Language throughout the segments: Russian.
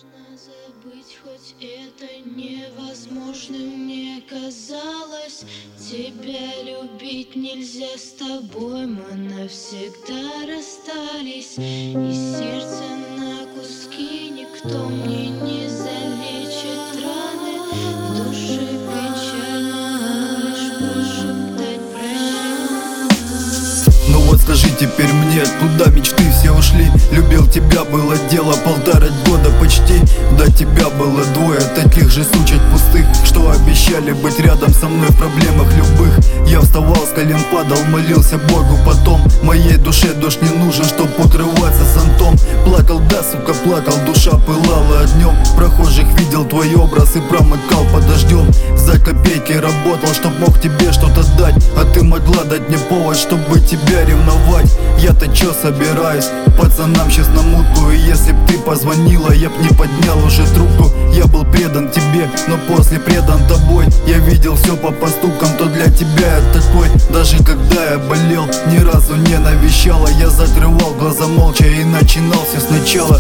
Можно забыть, хоть это невозможно. Мне казалось, тебя любить нельзя. С тобой мы навсегда расстались, и сердце на куски никто мне не залечит раны. В душе печально, лишь прошептать прощай. Ну вот скажи теперь мне, куда мечты все ушли? Любил тебя, было дело 1,5 года почти. До тебя было 2 таких же сучек пустых, что обещали быть рядом со мной в проблемах любых. Я вставал с колен, падал, молился Богу потом. Моей душе дождь не нужен, чтоб укрываться зонтом. Плакал, да, сука, плакал, душа пылала огнем. Прохожих видел твой образ и промокал под дождем. За копейки работал, чтоб мог тебе что-то дать, а ты могла дать мне повод, чтобы тебя ревновать. Я-то чё собираюсь, пацанам сейчас на мутку. И если б ты позвонила, я б не поднял уже трубку. Я был предан тебе, но после предан тобой. Я видел все по поступкам, то для тебя я такой. Даже когда я болел, ни разу не навещала. Я закрывал глаза молча и начинал все сначала.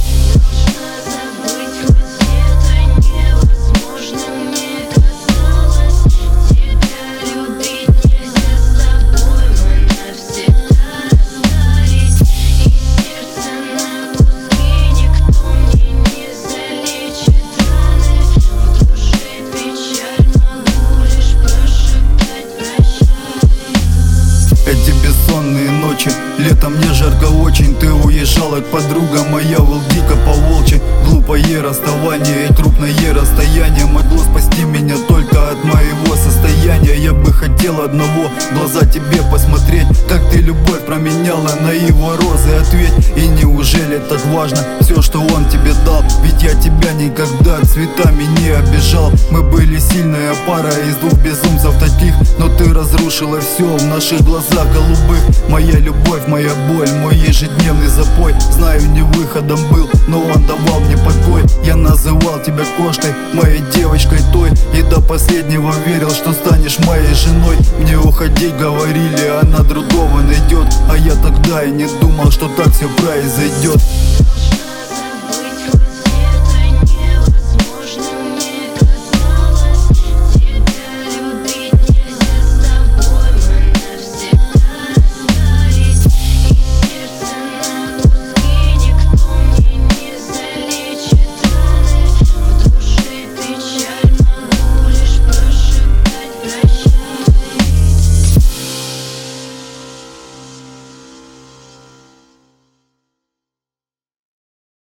Эти бессонные ночи, летом мне жарко очень. Ты уезжала к подругам, а я был дико по-волчьи. Глупое расставание и крупное расстояние могло спасти меня только от моего состояния. Я бы хотел одного, глаза тебе посмотреть, как ты любовь променяла на его розы. Ответь, и неужели так важно все, что он тебе дал? Ведь я тебя никогда цветами не обижал. Мы были сильная пара из 2 безумцев таких, но ты разрушила все в наших глазах голубых. Моя любовь, моя боль, мой ежедневный запой. Знаю, не выходом был, но он давал мне покой. Я называл тебя кошкой, моей девочкой той, и до последнего верил, что станешь моей женой. Мне уходить говорили, она другого найдет, а я тогда и не думал, что так все произойдет.